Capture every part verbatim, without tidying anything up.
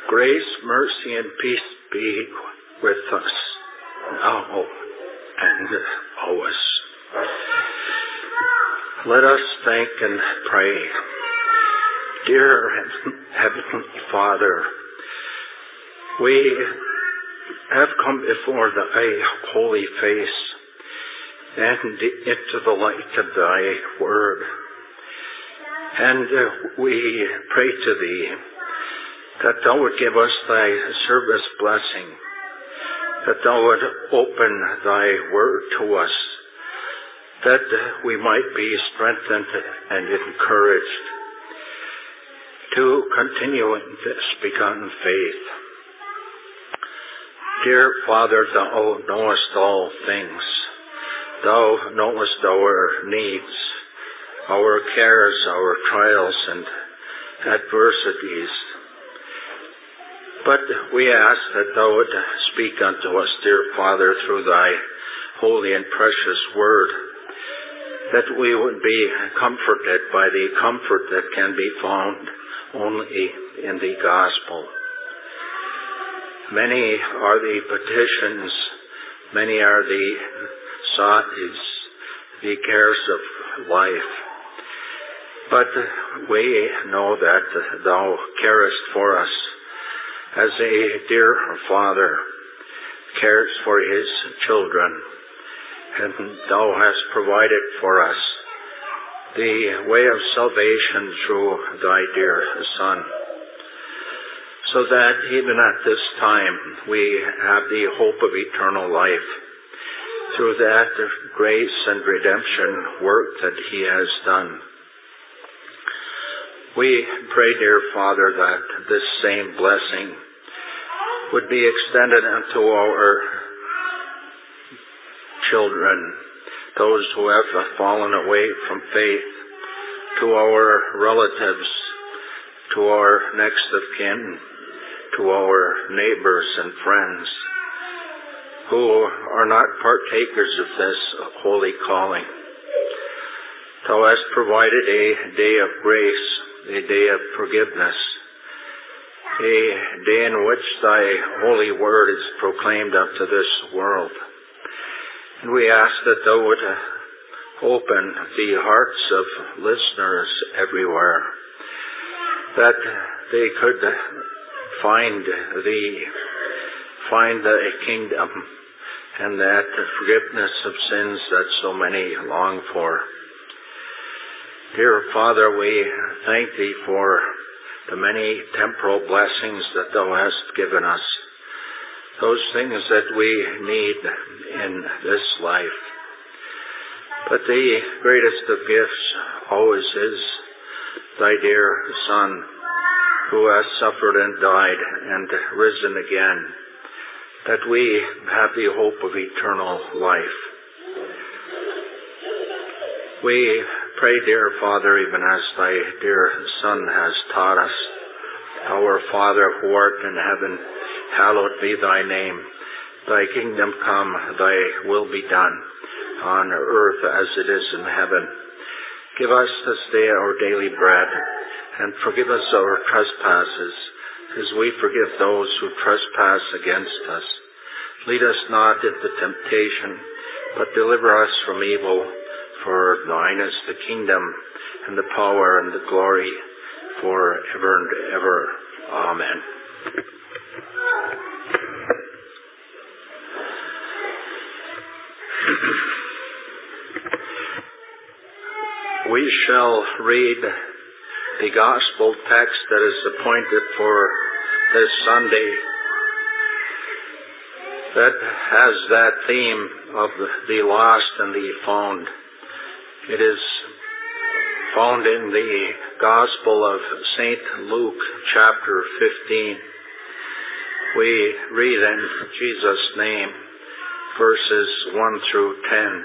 Grace, mercy, and peace be with us now and always. Let us thank and pray. Dear Heavenly Father, we have come before thy holy face and into the light of thy word. And we pray to thee that thou would give us thy service blessing, that thou would open thy word to us, that we might be strengthened and encouraged to continue in this begun faith. Dear Father, thou knowest all things. Thou knowest our needs, our cares, our trials, and adversities. But we ask that thou would speak unto us, dear Father, through thy holy and precious word, that we would be comforted by the comfort that can be found only in the gospel. Many are the petitions, many are the sighs, the cares of life. But we know that thou carest for us as a dear father cares for his children, and thou hast provided for us the way of salvation through thy dear Son, so that even at this time we have the hope of eternal life through that grace and redemption work that he has done. We pray, dear Father, that this same blessing would be extended unto our children, those who have fallen away from faith, to our relatives, to our next of kin, to our neighbors and friends who are not partakers of this holy calling. Thou hast provided a day of grace, a day of forgiveness, a day in which thy holy word is proclaimed unto this world. And we ask that thou would open the hearts of listeners everywhere, that they could find the find the kingdom and that forgiveness of sins that so many long for. Dear Father, we thank thee for the many temporal blessings that thou hast given us, those things that we need in this life. But the greatest of gifts always is thy dear Son, who has suffered and died and risen again, that we have the hope of eternal life. We pray, dear Father, even as thy dear Son has taught us, Our Father who art in heaven, hallowed be thy name. Thy kingdom come, thy will be done, on earth as it is in heaven. Give us this day our daily bread, and forgive us our trespasses, as we forgive those who trespass against us. Lead us not into temptation, but deliver us from evil. For thine is the kingdom, and the power, and the glory, for ever and ever. Amen. We shall read the gospel text that is appointed for this Sunday, that has that theme of the lost and the found. It is found in the Gospel of Saint Luke, chapter fifteen. We read in Jesus' name, verses one through ten.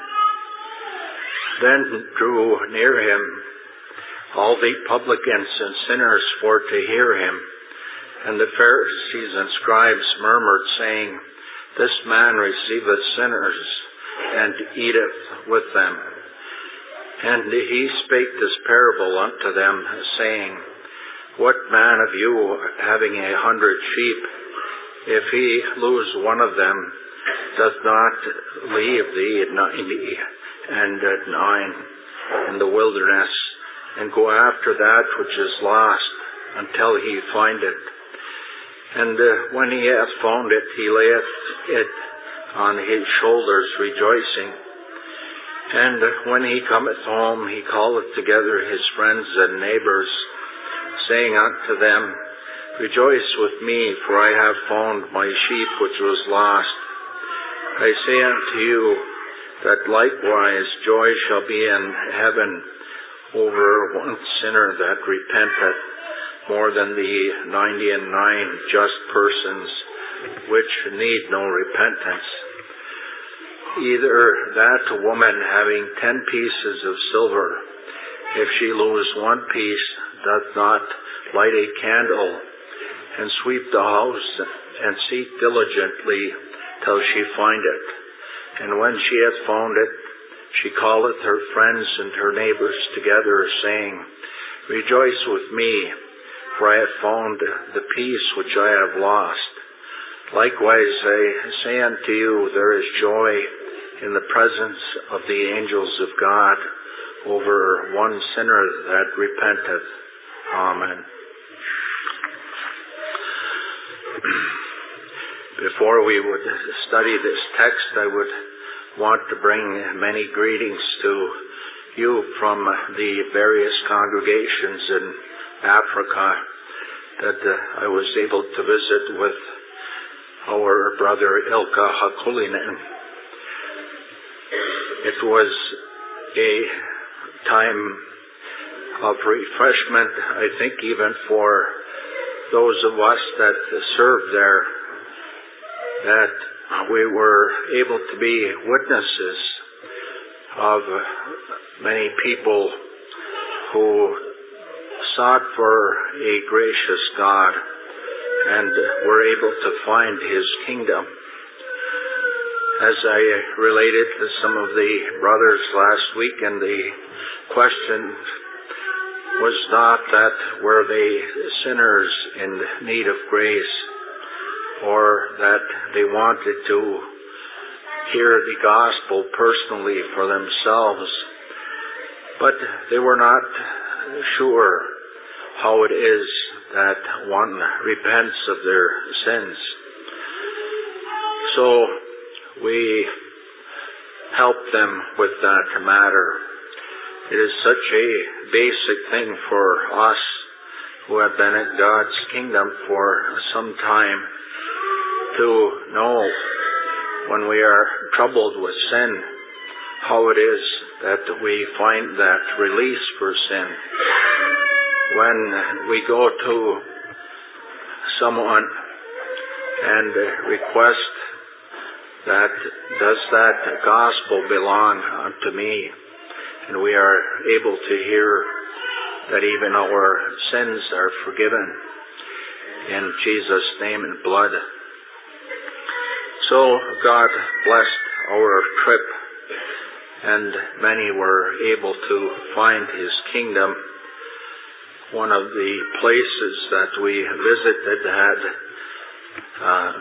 Then drew near him all the publicans and sinners for to hear him. And the Pharisees and scribes murmured, saying, This man receiveth sinners, and eateth with them. And he spake this parable unto them, saying, what man of you, having a hundred sheep, if he lose one of them, does not leave the ninety and nine in the wilderness, and go after that which is lost until he find it? And uh, when he hath found it, he layeth it on his shoulders, rejoicing. And when he cometh home, he calleth together his friends and neighbors, saying unto them, Rejoice with me, for I have found my sheep which was lost. I say unto you, that likewise joy shall be in heaven over one sinner that repenteth, more than the ninety and nine just persons which need no repentance. Either that a woman having ten pieces of silver, if she lose one piece, doth not light a candle, and sweep the house, and seek diligently till she find it. And when she hath found it, she calleth her friends and her neighbors together, saying, Rejoice with me, for I have found the piece which I have lost. Likewise I say unto you, there is joy in the presence of the angels of God over one sinner that repenteth. Amen. Before we would study this text, I would want to bring many greetings to you from the various congregations in Africa that uh, I was able to visit with our brother Ilka Hakulinen. It was a time of refreshment, I think, even for those of us that served there, that we were able to be witnesses of many people who sought for a gracious God and were able to find His kingdom. As I related to some of the brothers last week, and the question was not that were they sinners in need of grace, or that they wanted to hear the gospel personally for themselves, but they were not sure how it is that one repents of their sins. So we help them with that matter. It is such a basic thing for us who have been in God's kingdom for some time to know when we are troubled with sin, how it is that we find that release for sin. When we go to someone and request that, does that gospel belong unto me? And we are able to hear that even our sins are forgiven in Jesus' name and blood. So God blessed our trip, and many were able to find His kingdom. One of the places that we visited had uh,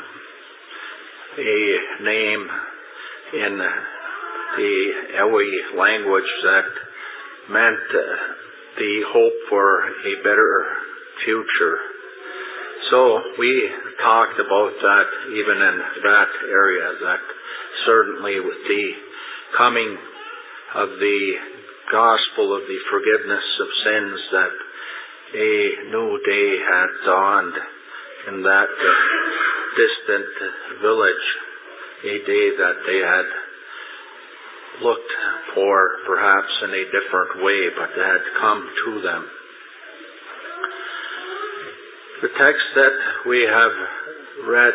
a name in the Ewe language that meant uh, the hope for a better future. So we talked about that even in that area, that certainly with the coming of the gospel of the forgiveness of sins, that a new day had dawned in that distant village, a day that they had looked for perhaps in a different way, but had come to them. The text that we have read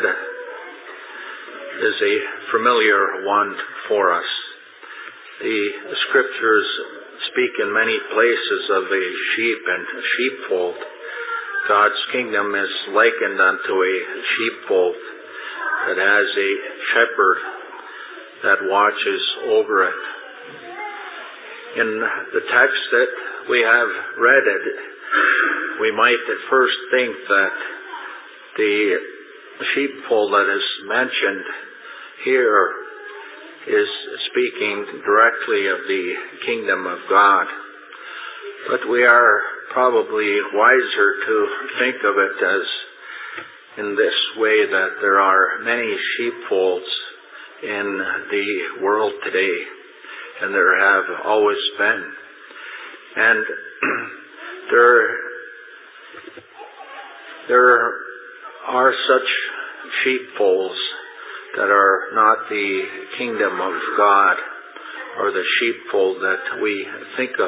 is a familiar one for us. The scriptures speak in many places of a sheep and a sheepfold. God's kingdom is likened unto a sheepfold that has a shepherd that watches over it. In the text that we have read, it we might at first think that the sheepfold that is mentioned here is speaking directly of the kingdom of God. But we are probably wiser to think of it as in this way, that there are many sheepfolds in the world today, and there have always been. And there, there are such sheepfolds that are not the kingdom of God or the sheepfold that we think of.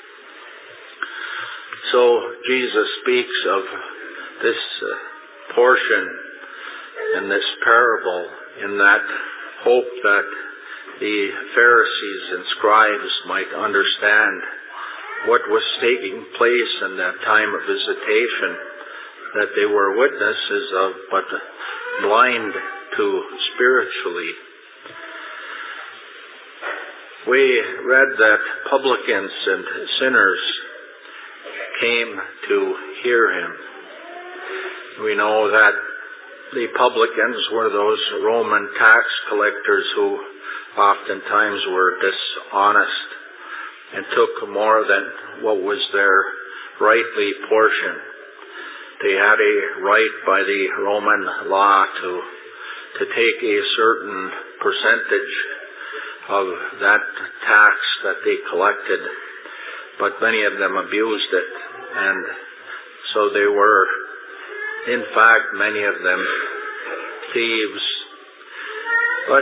So Jesus speaks of this uh, portion in this parable in that hope that the Pharisees and scribes might understand what was taking place in that time of visitation that they were witnesses of, but blind to spiritually. We read that publicans and sinners came to hear him. We know that the publicans were those Roman tax collectors who oftentimes were dishonest and took more than what was their rightly portion. They had a right by the Roman law to to take a certain percentage of that tax that they collected, but many of them abused it, and so they were, in fact, many of them thieves. But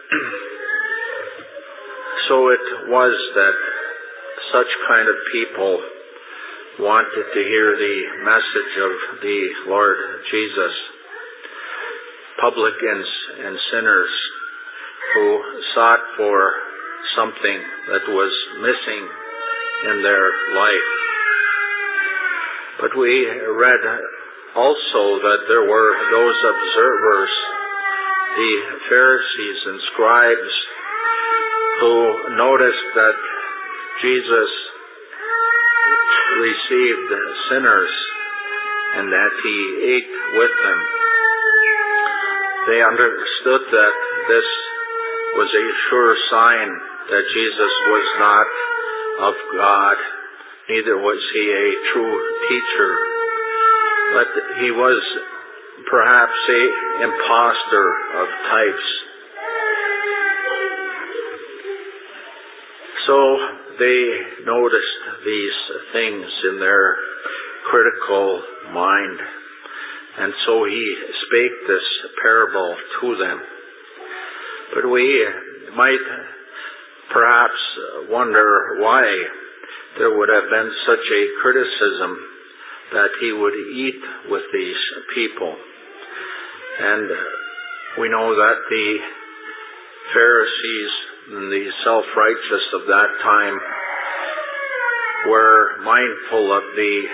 so it was that such kind of people wanted to hear the message of the Lord Jesus. Publicans and sinners who sought for something that was missing in their life. But we read also that there were those observers, the Pharisees and scribes, who noticed that Jesus received sinners and that he ate with them. They understood that this was a sure sign that Jesus was not of God, neither was he a true teacher, but he was perhaps an impostor of types. So they noticed these things in their critical mind, and so he spake this parable to them. But we might perhaps wonder why there would have been such a criticism that he would eat with these people. And we know that the Pharisees and the self-righteous of that time were mindful of the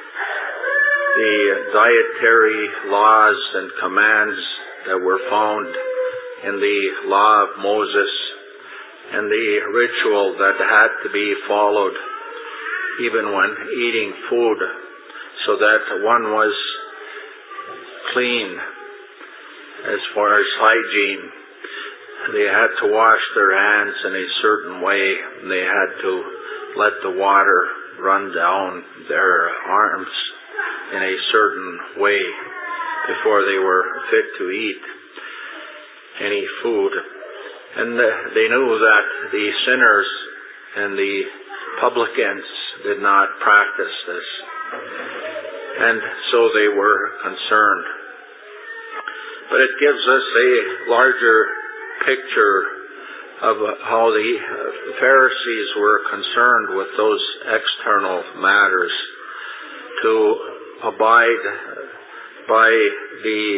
the dietary laws and commands that were found in the law of Moses and the ritual that had to be followed even when eating food, so that one was clean as far as hygiene. They had to wash their hands in a certain way, and they had to let the water run down their arms in a certain way before they were fit to eat any food. And they knew that the sinners and the publicans did not practice this, and so they were concerned. But it gives us a larger picture of how the Pharisees were concerned with those external matters, to abide by the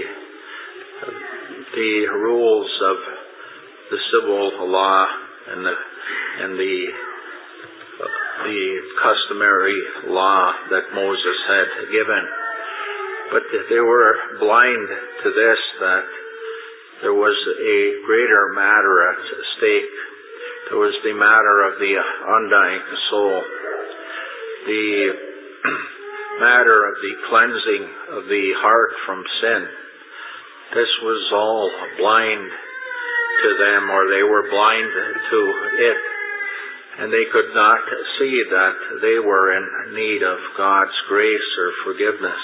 the rules of the civil law and the and the the customary law that Moses had given. But they were blind to this, that there was a greater matter at stake. There was the matter of the undying soul. The matter of the cleansing of the heart from sin. This was all blind to them, or they were blind to it, and they could not see that they were in need of God's grace or forgiveness.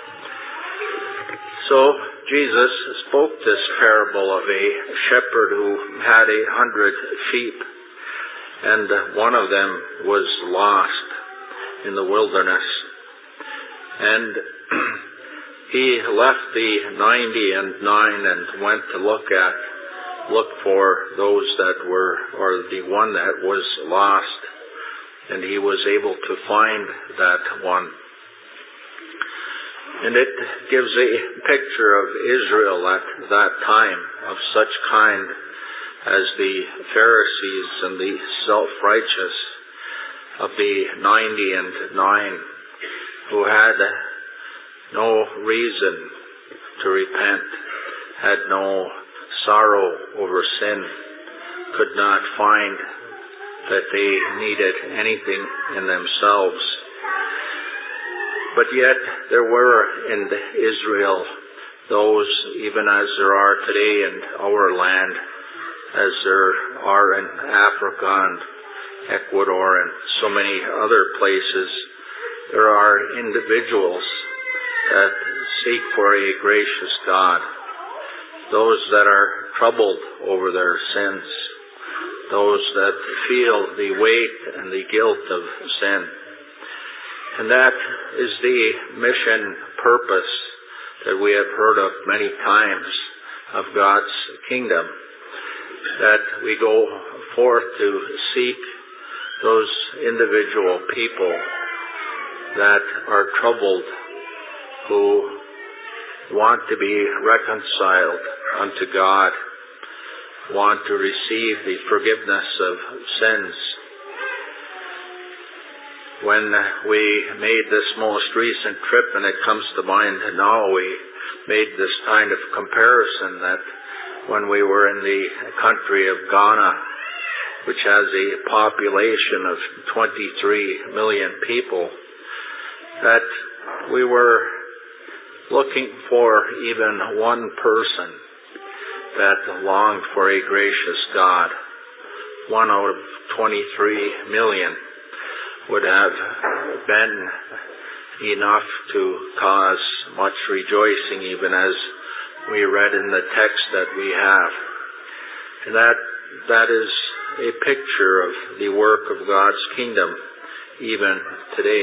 So Jesus spoke this parable of a shepherd who had a hundred sheep, and one of them was lost in the wilderness. And he left the ninety and nine and went to look at, look for those that were, or the one that was lost. And he was able to find that one. And it gives a picture of Israel at that time, of such kind as the Pharisees and the self-righteous, of the ninety and nine, who had no reason to repent, had no sorrow over sin, could not find that they needed anything in themselves. But yet there were in Israel those, even as there are today in our land, as there are in Africa and Ecuador and so many other places, there are individuals that seek for a gracious God, those that are troubled over their sins, those that feel the weight and the guilt of sin. And that is the mission purpose that we have heard of many times of God's kingdom, that we go forth to seek those individual people that are troubled, who want to be reconciled unto God, want to receive the forgiveness of sins. When we made this most recent trip, and it comes to mind now, we made this kind of comparison that when we were in the country of Ghana, which has a population of twenty-three million people, that we were looking for even one person that longed for a gracious God. One out of twenty-three million would have been enough to cause much rejoicing, even as we read in the text that we have. And that that is a picture of the work of God's kingdom even today.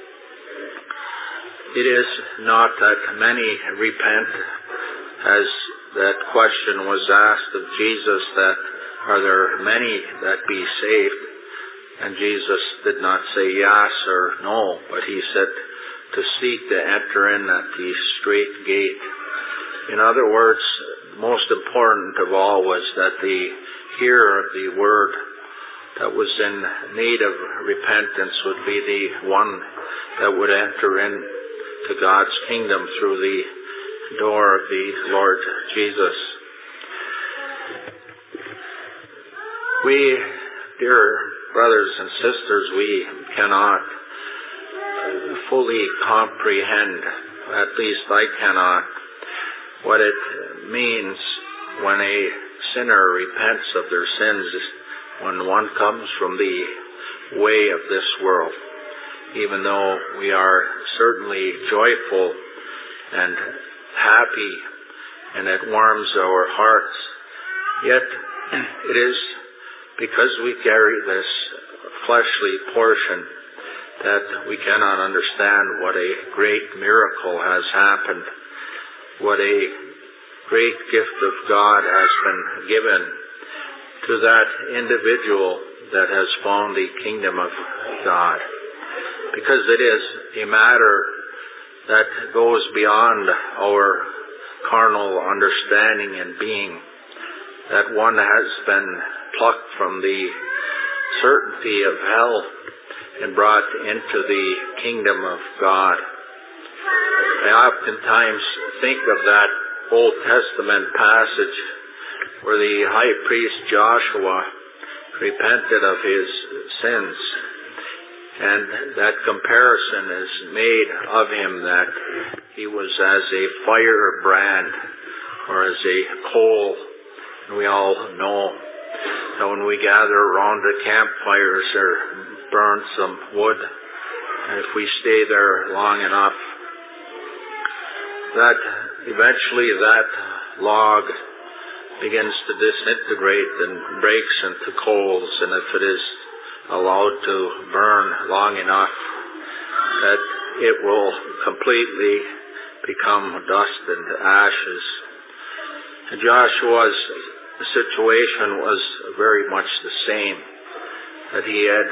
It is not that many repent, as that question was asked of Jesus, that are there many that be saved? And Jesus did not say yes or no, but he said to seek to enter in at the straight gate. In other words, most important of all was that the hearer of the word that was in need of repentance would be the one that would enter in to God's kingdom through the door of the Lord Jesus. We, dear brothers and sisters, we cannot fully comprehend, at least I cannot, what it means when a sinner repents of their sins, when one comes from the way of this world. Even though we are certainly joyful and happy, and it warms our hearts, yet it is because we carry this fleshly portion that we cannot understand what a great miracle has happened, what a great gift of God has been given to that individual that has found the kingdom of God. Because it is a matter that goes beyond our carnal understanding and being, that one has been plucked from the certainty of hell and brought into the kingdom of God. I oftentimes think of that Old Testament passage where the high priest Joshua repented of his sins, And that comparison is made of him that he was as a firebrand or as a coal. And we all know that when we gather around the campfires or burn some wood, and if we stay there long enough, that eventually that log begins to disintegrate and breaks into coals, and if it is allowed to burn long enough, that it will completely become dust and ashes. And Joshua's situation was very much the same, that he had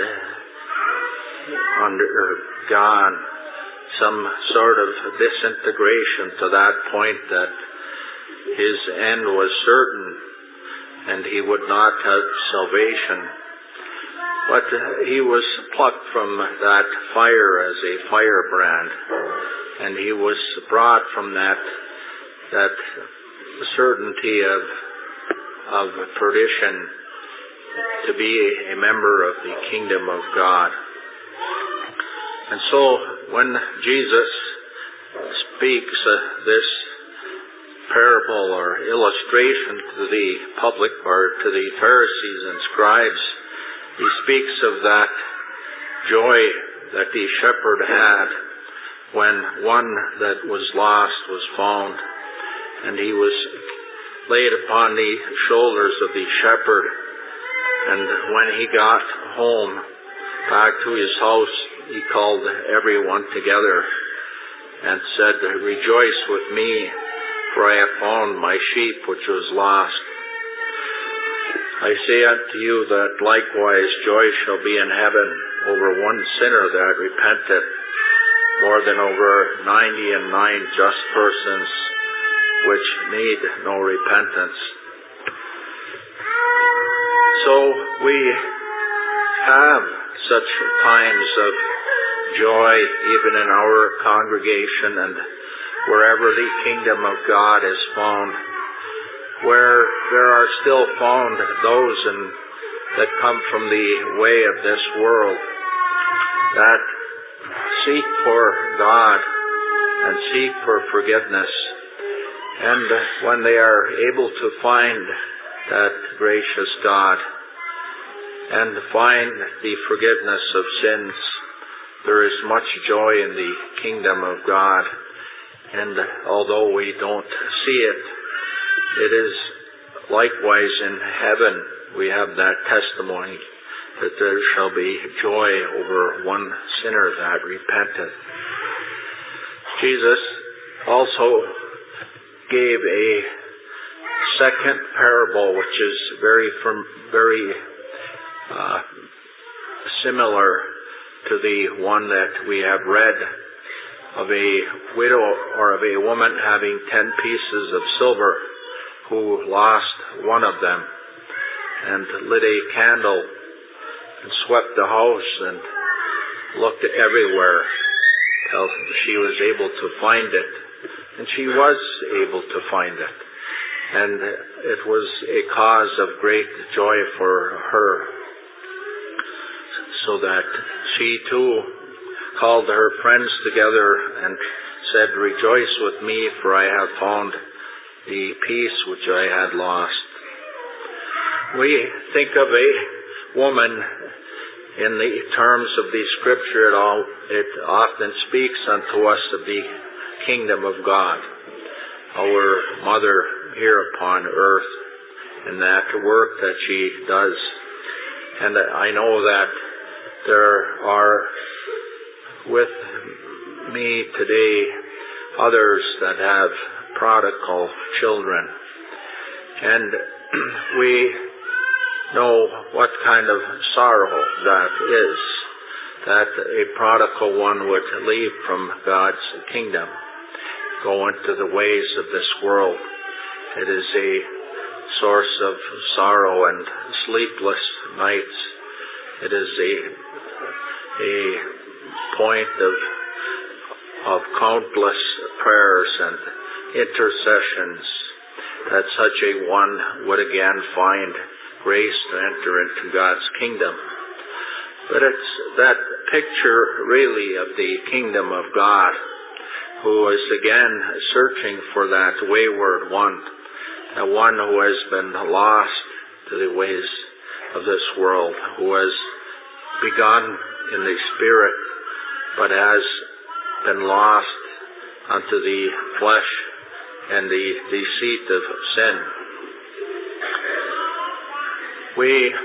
undergone some sort of disintegration to that point that his end was certain and he would not have salvation. But he was plucked from that fire as a firebrand, and he was brought from that that certainty of of perdition to be a member of the kingdom of God. And so when Jesus speaks uh, this parable or illustration to the public or to the Pharisees and scribes, he speaks of that joy that the shepherd had when one that was lost was found, and he was laid upon the shoulders of the shepherd. And when he got home, back to his house, he called everyone together and said, "Rejoice with me, for I have found my sheep which was lost." I say unto you that likewise joy shall be in heaven over one sinner that repenteth, more than over ninety and nine just persons which need no repentance. So we have such times of joy even in our congregation and wherever the kingdom of God is found, where there are still found those in, that come from the way of this world, that seek for God and seek for forgiveness. And when they are able to find that gracious God and find the forgiveness of sins, there is much joy in the kingdom of God. And although we don't see it, it is likewise in heaven. We have that testimony that there shall be joy over one sinner that repenteth. Jesus also gave a second parable, which is very, very uh, similar to the one that we have read, of a widow or of a woman having ten pieces of silver, who lost one of them, and lit a candle and swept the house and looked everywhere till she was able to find it. And she was able to find it. And it was a cause of great joy for her, so that she too called her friends together and said, "Rejoice with me, for I have found the peace which I had lost." We think of a woman in the terms of the Scripture. It, all, it often speaks unto us of the kingdom of God, our mother here upon earth, and that work that she does. And I know that there are with me today others that have prodigal children, and we know what kind of sorrow that is, that a prodigal one would leave from God's kingdom, go into the ways of this world. It is a source of sorrow and sleepless nights. It is a a point of of countless prayers and intercessions, that such a one would again find grace to enter into God's kingdom. But it's that picture really of the kingdom of God, who is again searching for that wayward one, the one who has been lost to the ways of this world, who has begun in the spirit, but has been lost unto the flesh and the deceit of sin. We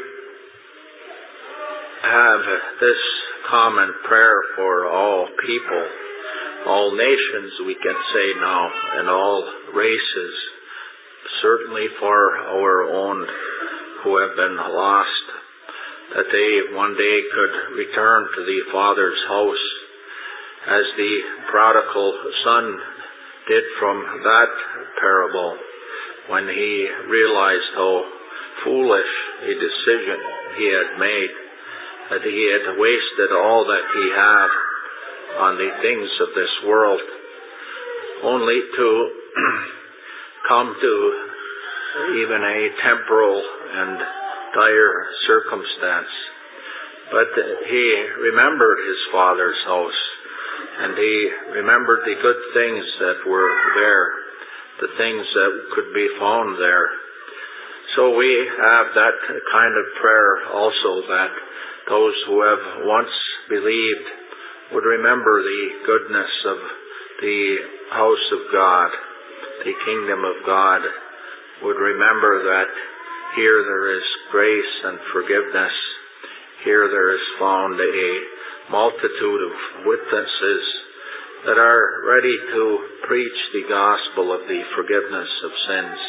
have this common prayer for all people, all nations, we can say now, and all races, certainly for our own who have been lost, that they one day could return to the Father's house, as the prodigal son did from that parable, when he realized how foolish a decision he had made, that he had wasted all that he had on the things of this world, only to come to even a temporal and dire circumstance. But he remembered his Father's house, and he remembered the good things that were there, the things that could be found there. So we have that kind of prayer also, that those who have once believed would remember the goodness of the house of God, the kingdom of God, would remember that here there is grace and forgiveness. Here there is found a multitude of witnesses that are ready to preach the gospel of the forgiveness of sins.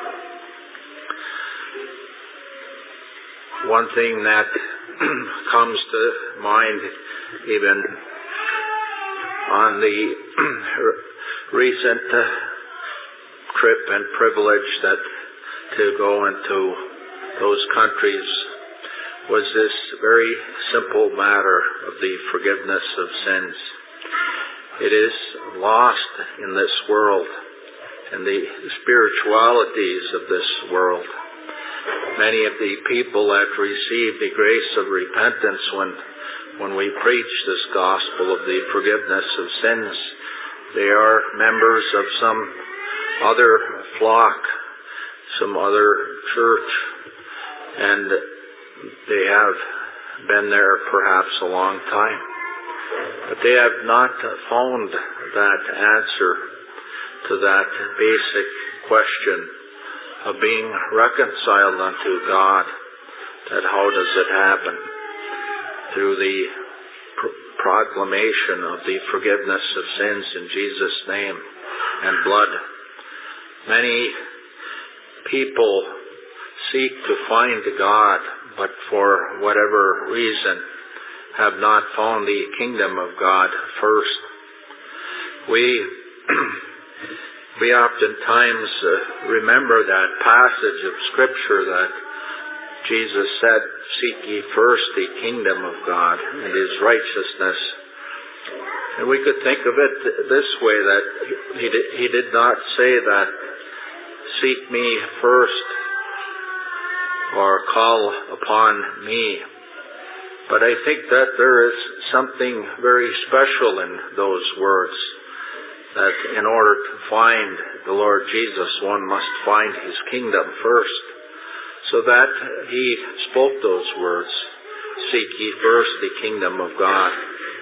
One thing that comes to mind even on the recent uh, trip and privilege that to go into those countries was this very simple matter of the forgiveness of sins. It is lost in this world, in the spiritualities of this world. Many of the people that receive the grace of repentance when when we preach this gospel of the forgiveness of sins, they are members of some other flock, some other church, and they have been there perhaps a long time. But they have not found that answer to that basic question of being reconciled unto God. That how does it happen? Through the pr- proclamation of the forgiveness of sins in Jesus' name and blood. Many people seek to find God, but for whatever reason have not found the kingdom of God first. We we oftentimes uh, remember that passage of Scripture that Jesus said, "Seek ye first the kingdom of God and His righteousness." And we could think of it this way, that He did, he did not say that, "Seek me first," or "call upon me." But I think that there is something very special in those words, that in order to find the Lord Jesus, one must find His kingdom first. So that He spoke those words, "Seek ye first the kingdom of God."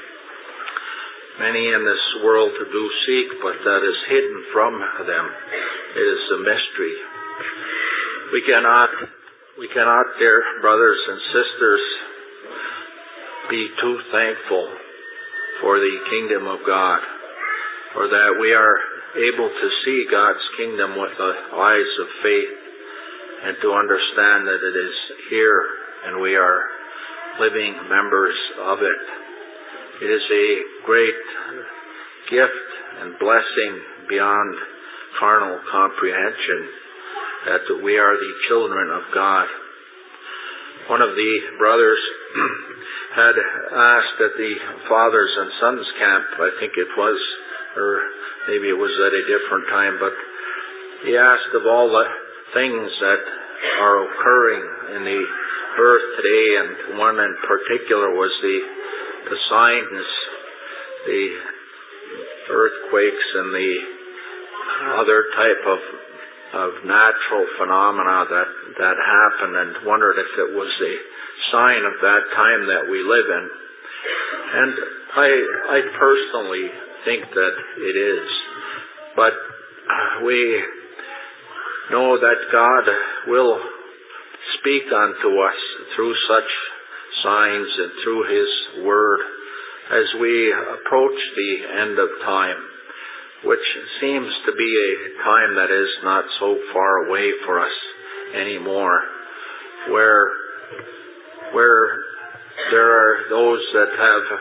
Many in this world do seek, but that is hidden from them. It is a mystery. We cannot, we cannot, dear brothers and sisters, be too thankful for the kingdom of God, or that we are able to see God's kingdom with the eyes of faith, and to understand that it is here and we are living members of it. It is a great gift and blessing beyond carnal comprehension that we are the children of God. One of the brothers had asked at the Fathers and Sons camp, I think it was, or maybe it was at a different time, but he asked of all the things that are occurring in the earth today, and one in particular was the the signs, the earthquakes and the other type of of natural phenomena that that happened, and wondered if it was a sign of that time that we live in. And I I personally think that it is, but we know that God will speak unto us through such signs and through His Word as we approach the end of time, which seems to be a time that is not so far away for us anymore, where where there are those that have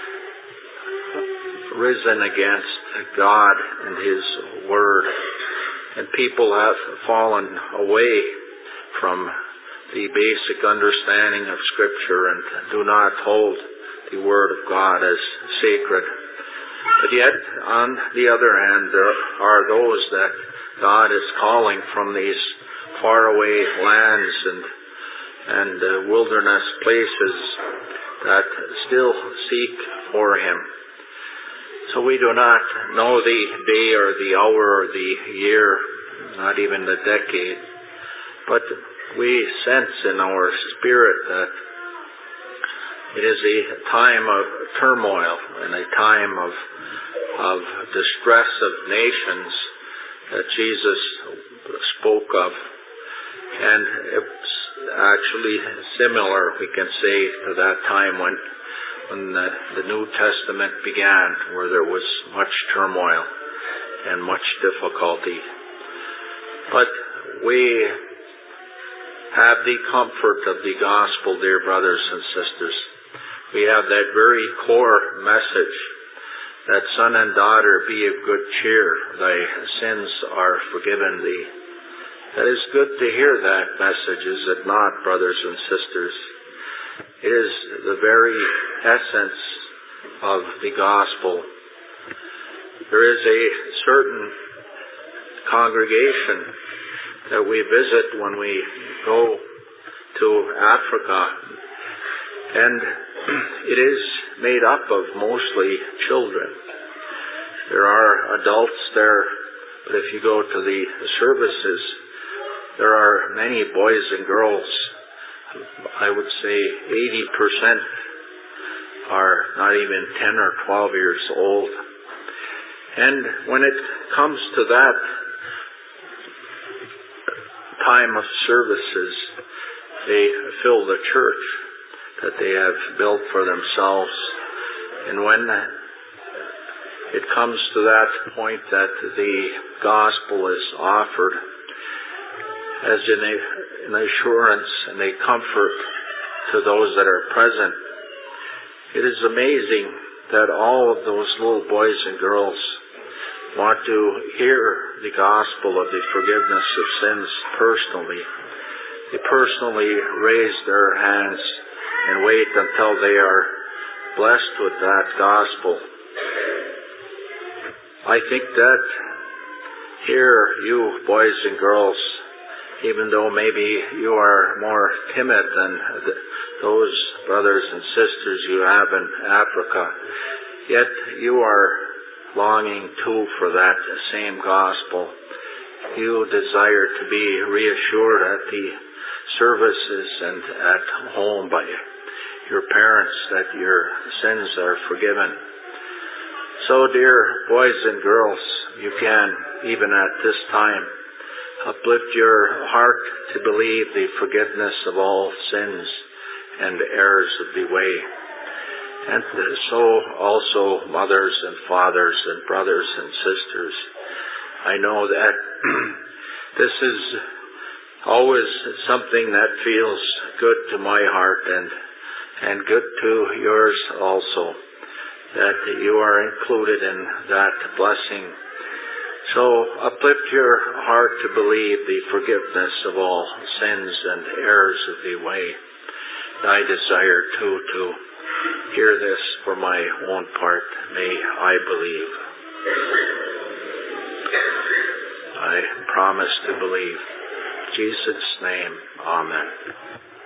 risen against God and His Word, and people have fallen away from the basic understanding of Scripture and do not hold the Word of God as sacred. But yet, on the other hand, there are those that God is calling from these faraway lands and and uh, wilderness places that still seek for Him. So we do not know the day or the hour or the year, not even the decade, but we sense in our spirit that it is a time of turmoil and a time of of distress of nations that Jesus spoke of. And it's actually similar, we can say, to that time when when the, the New Testament began, where there was much turmoil and much difficulty. But we have the comfort of the gospel, dear brothers and sisters. We have that very core message that son and daughter, be of good cheer, thy sins are forgiven thee. That is good to hear that message, is it not, brothers and sisters? It is the very essence of the gospel. There is a certain congregation that we visit when we go to Africa, and it is made up of mostly children. There are adults there, but if you go to the services, there are many boys and girls. I would say eighty percent are not even ten or twelve years old. And when it comes to that time of services, they fill the church that they have built for themselves. And when it comes to that point that the gospel is offered as an, an assurance and a comfort to those that are present, it is amazing that all of those little boys and girls want to hear the gospel of the forgiveness of sins personally. They personally raise their hands and wait until they are blessed with that gospel. I think that here, you boys and girls, even though maybe you are more timid than those brothers and sisters you have in Africa, yet you are longing too for that same gospel. You desire to be reassured at the services and at home by your parents that your sins are forgiven. So, dear boys and girls, you can, even at this time, uplift your heart to believe the forgiveness of all sins and errors of the way. And so also mothers and fathers and brothers and sisters, I know that this is always something that feels good to my heart and and good to yours also, that you are included in that blessing. So uplift your heart to believe the forgiveness of all sins and errors of the way. I desire too to hear this for my own part. May I believe. I promise to believe. In Jesus' name, amen.